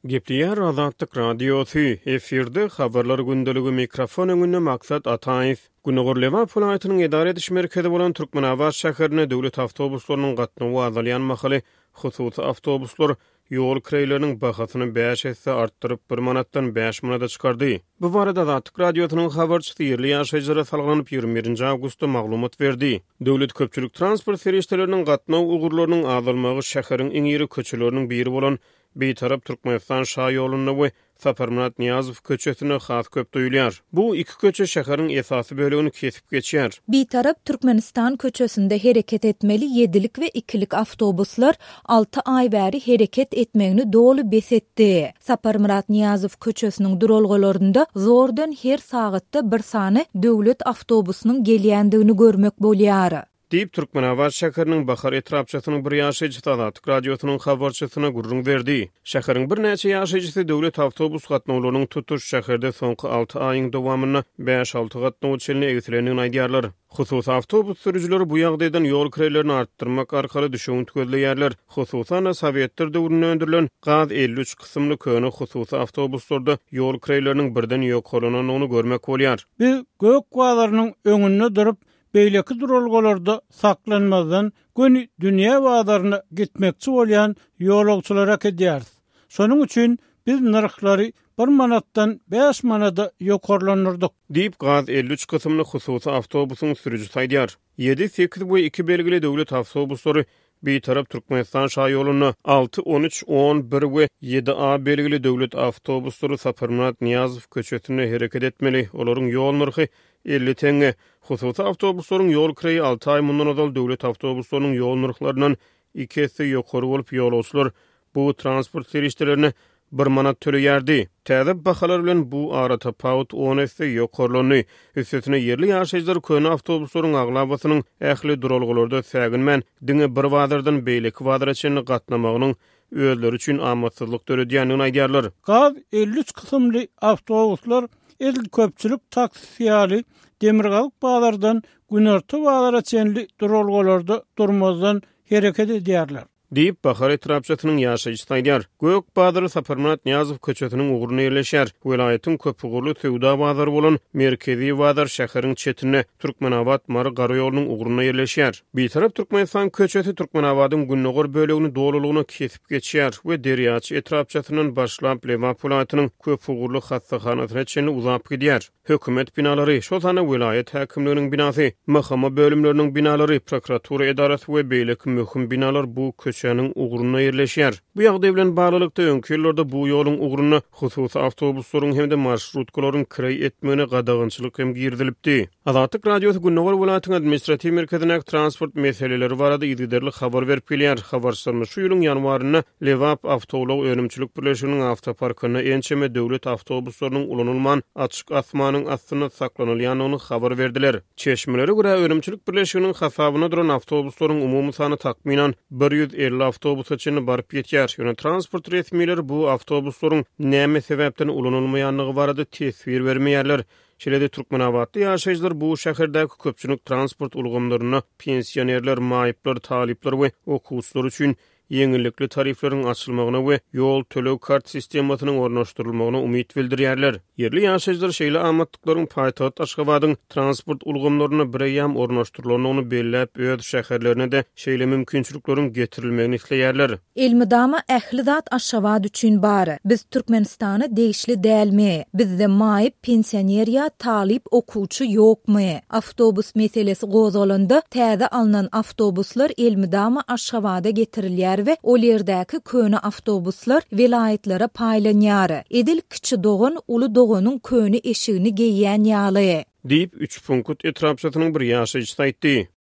Gepleyer Azatlyk radiosu efirde habarlar gündeligi mikrofon öňünde maksat Ataýew. Günogorlema pulaýatynyň edara ediş merkezi bolan Türkmenabad şäherine döwlet awtobuslarynyň gatnawy azalýan mahaly hususy awtobuslar ýol kireýleriniň bahasyny 5 hisse artdyryp 1 manatdan 5 manata çykardy. Bu barada Azatlyk radiosynyň habarçysy ýerli ýaşaýjylara salganyp 21 awgustda maglumat berdi. Döwlet köpçülik transport serişleriniň gatnaw ugurlarynyň azalmagy şäheriň iň ýeri köçeleriniň biri bolan Beýtarap Türkmenistan şaý ýoluny we Saparmurat Niyazow köçesine has köp duýulýar. Bu iki köçe şäheriň esasy bölegini kesip geçýär. Beýtarap Türkmenistan köçesinde hereket etmeli 7'lik ve 2'lik awtobuslar 6 ay bäri hereket etmegini dolu besetdi. Saparmurat Niyazow köçesiniň duralgalarynda zordan her sagatda bir sany döwlet awtobusynyň gelýändigini görmek bolýar. Deyip Türkmenabad şäheriniň Bahar etrapçasynyň bir ýaşaýjysy Azatlyk radiosynyň habarçysyna gurrun berdi. Şäheriň bir näçe ýaşaýjysy döwlet awtobus gatnawlarynyň tutuş şäherde soňky 6 aýyň dowamyny 5-6 gatnaw çelini egitileniň aýdýarlar. Hususy awtobus sürüjileri bu ýagdaýdan ýol kireýlerini artdyrmak arkaly düşüň tükezleýärler. Hususan Sowetler döwründe öndürilen GAZ 53 kysymly köne hususy awtobuslarda ýol kireýleriniň birden ýok bolanyny görmek bolýar. Biz gök waglarynyň öňünde durup beýleki duralgalarda saklanmazdan göni dünýä waglaryna gitmekçi bolýan ýolagçylara kedýäris. Şonuň üçin biz narhlary 1 manatdan 5 manata ýokarlanyrdyk. Deyip GAZ 53 kysymly hususy awtobusyň sürüjisi aýdýar. 7-8 we 2 belgili döwlet awtobuslary Beýtarap Türkmenistan şaý ýoluny 6, 13, 11 we 7A belgili döwlet awtobuslary Saparmurat Niyazow köçesine hereket etmeli. Olaryň ýol narhy 50 tenge. Hususy awtobuslaryň ýol kireýi 6 ay mundan ozal döwlet awtobuslarynyň ýol narhlarynyň 2 hisse ýokary bolup ýolagçylar bu transport serişlerini 1 manat töleýärdi. Täze bahalar bilen bu arata paut 10 hisse ýokarlany. Üstüne ýerli ýaşaýjylar köne awtobuslaryň aglabasynyň ähli duralgalarda säginmän diňe bir wagdardan beýleki wagdara çenli gatnamagynyň özleri üçin amatsızlyk töredýänini aýdýarlar. GAZ 53 kysymly awtobuslar edil köpçülik taksiýaly demirgalyk baglardan günerti baglara çenli duralgalarda durmazdan hereket edýärler. Deyip Bahar etrapçasynyň ýaşaýjysy aýdýar. Gök Badary Saparmurat Niyazow köçesiniň uguryna ýerleşýär. Welaýatyň köp ugurly töwda bazary bolan merkezi bazar şäheriň çetine Türkmenabad Mary gary ýolunyň uguryna ýerleşýär. Beýtarap Türkmenistan köçesi Türkmenabadyň günnogor bölegini dolulygyna kesip geçýär we Derýaçy etrapçasynyň başlap Lema pulaýatynyň köp ugurly hassahanasyna çenli uzap gidýär. Hökümet binalary, şol sana welaýat häkimliginiň binasy, mahkama bölümleriniň binalary, prokuratura edarasy we beýleki möhüm binalar bu köçeniň uguryna ýerleşýär. Bu ýagdaý bilen baglanykda öňki ýyllarda bu ýoluň uguryna hususy awtobuslaryň hemde marşrutkalaryň kireý etmegine gadagynçylyk hem girdilipdi. Azatlyk radiosu Günnogor welaýatynyň administrativ merkezine transport meseleleri barada ýygyderli habar berip gelýär. Habarçylar şu ýylyň ýanwaryna Lewap Awtolog Önümçilik birleşiginiň awtoparkyna ençeme döwlet awtobuslarynyň ulanylman açyk asmanyň astyna saklanylýanyny habar berdiler. Çeşmelere görä Önümçilik birleşiginiň hasabyna duran awtobuslaryň umumy sany takminan 150 awtobus üçin baryp ýetýär. Ýöne transport resmileri bu awtobuslaryň näme sebäpden ulanylmaýanlygy barada tesbir bermeýärler. Şeýle-de Türkmenabadda ýaşaýjylar bu şäherdäki köpçülik transport ulgamlaryna pensionerler, maýyplar, talipler we okuwçylar üçin ýeňillikli tarifleriň açylmagyna we ýol tölew kart sistemasynyň ornaşdyrylmagyna umyt bildirýärler. Yerli ýaşaýjylar şeýle amatlyklaryň paýtagat Aşgabatyň transport ulgamlaryna birýam ornaşdyrylanyny belläp öz şäherlerine de şeýle mümkinçilikleriň getirilmegini isleýärler. Elmidama ähli zat Aşgabad üçin bary. Biz Türkmenistana degişli dälmi? Bizde maýyp, pensioner ýa talip, okuwçy ýokmy? Awtobus meselesi gozalanda täze alınan awtobuslar Elmidama Aşgabada getirilýär we ol ýerdäki köne awtobuslar welaýatlere paýlanýar. Edil Kiçi Dogan Uly Doganyň köne eşigini geýýän ýaly. Deyip 3 punkt etrapçasynyň bir ýaşaýjysy aýtdy.